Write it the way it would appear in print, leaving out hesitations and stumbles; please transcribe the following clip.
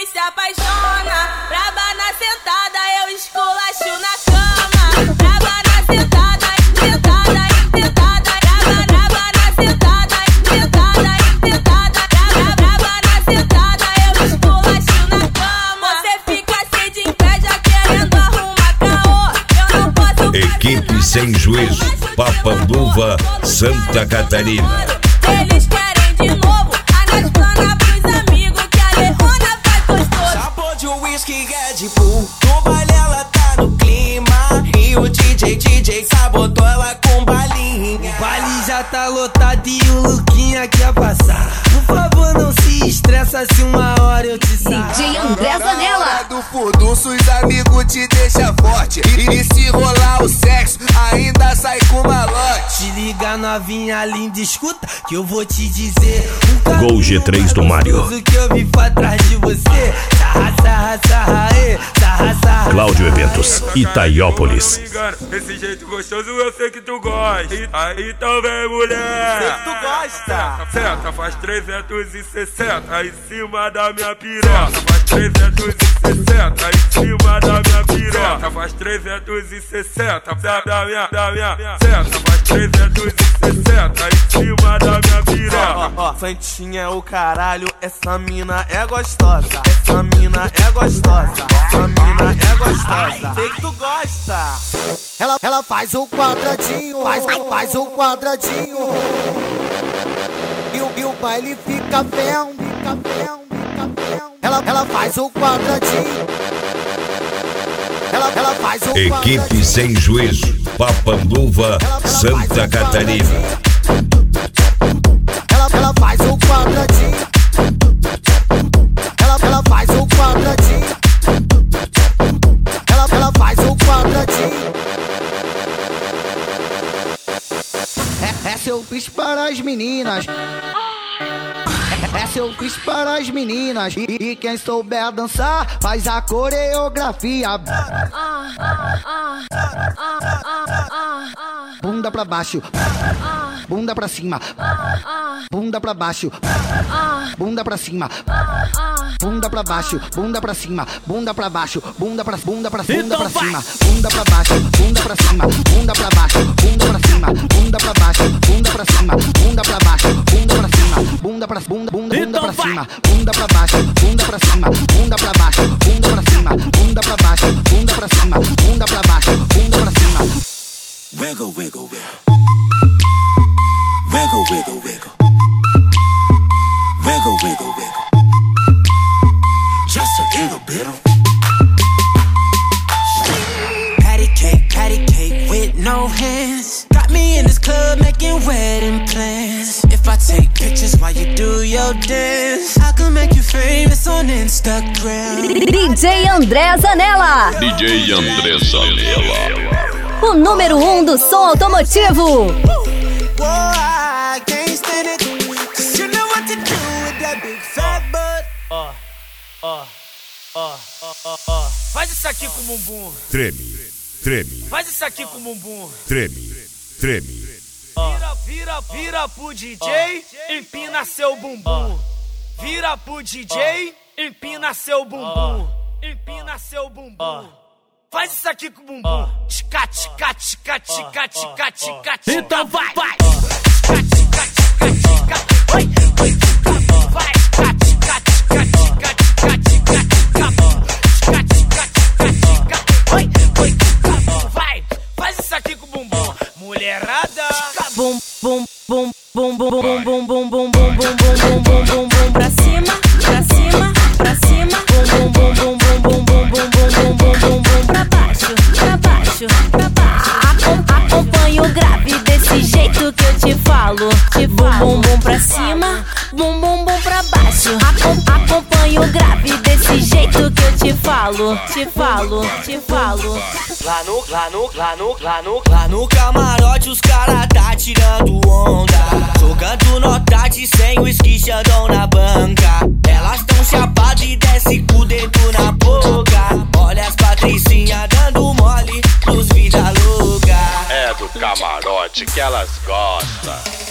nós se apaixona. Braba na sentada, eu esculacho na cama. Braba na sentada, sentada, sentada. Braba na sentada, sentada, sentada. Braba na sentada, eu esculacho na cama. Você fica cheio de inveja querendo arrumar caô. Eu não posso. Equipe Sem Juízo, Papanduva, Santa Catarina. Eles querem de novo, arrastando pros amigos que a Lerona faz gostoso. Sabor de whisky Red Bull, no baile ela tá no clima. E o DJ sabotou ela com balinha. O baile já tá lotado e o Luquinha quer passar. Por favor, não se estressa se uma hora eu te saio. DJ André Zanella. Na hora do furdunço, os amigos te deixam forte. E se rolar o sexo, ainda sai com malote. Se liga novinha linda, escuta que eu vou te dizer. Gol G3 do Mário. Que eu vim pra trás de você. Sarra, sarra, sarra, sarra, sarra. Cláudio Eventos, Itaiópolis. Esse jeito gostoso eu sei que tu gosta. Aí então vem, mulher. Sei que tu gosta. Senta, faz 360 em cima da minha piroca. Faz 360 em cima da minha piroca. Faz 360 da minha. Senta, faz 360 em cima da minha piroca. Ó, Santinha é o caralho, essa mina é gostosa. Essa mina é gostosa. Essa mina é gostosa. Sei que tu gosta. Ela faz o quadradinho, faz o quadradinho. E o baile fica vendo, fica vendo. Ela faz o quadradinho. Ela faz o quadradinho. Equipe Sem Juízo, Papanduva, Santa Catarina. Ela faz o quadradinho. Ela faz o quadradinho. Ela faz o quadradinho. É seu quiz para as meninas. É seu quiz para as meninas. E quem souber dançar faz a coreografia. Bunda pra baixo, bunda pra cima, bunda pra baixo, bunda pra cima, bunda pra baixo, bunda pra cima, bunda pra baixo, bunda pra cima, bunda pra baixo, bunda pra cima, bunda pra baixo, bunda pra cima, bunda pra baixo, bunda pra cima, bunda pra baixo, bunda pra cima, bunda pra cima, bunda pra cima, bunda pra baixo, bunda pra cima, bunda pra baixo, bunda pra cima, bunda pra baixo, bunda pra cima, bunda pra baixo, bunda pra cima. Wiggle, wiggle, wiggle. Wiggle, wiggle, wiggle. Wiggle, wiggle, wiggle. Just a little bit of patty cake with no hands. Got me in this club making wedding plans. If I take pictures while you do your dance, I can make you famous on Instagram. DJ André Zanella. DJ André Zanella. O número 1 do som automotivo. Faz isso aqui com o bumbum. Treme, treme. Faz isso aqui com o bumbum. Treme, treme. Vira pro DJ, empina seu bumbum. Vira pro DJ, empina seu bumbum. Empina seu bumbum. Faz isso aqui com o bumbum. Tica, tica, tica, tica, tica, tica. Então vai. Tica, tica, tica, tica. Vai, vai, vai. Tica, tica, tica, tica, tica, tica, tica. Tica, tica, tica, tica. Vai, vai, vai. Faz isso aqui com o bumbum. Mulherada. Bum, bum, bum, bum, bum, bum, bum, bum, bum, bum, bum, bum, bum, bum, bum, pra cima, pra cima, pra cima. Bum, bum, bum, bum, bum, bum, bum, bum, bum, bum, bum, bum, pra baixo, pra baixo, pra baixo. Acompanha o grave desse jeito que eu te falo. Bum, bum, bum, pra cima, bum, bum, bum, pra baixo. Acompanha o grave desse jeito que eu te falo, te falo, te falo. Lá no camarote os cara tá tirando onda, jogando nota de 100, whisky xandão na banca. Elas tão chapadas e desce com o dedo na boca. Olha as patricinhas dando mole nos vida louca. É do camarote que elas gostam.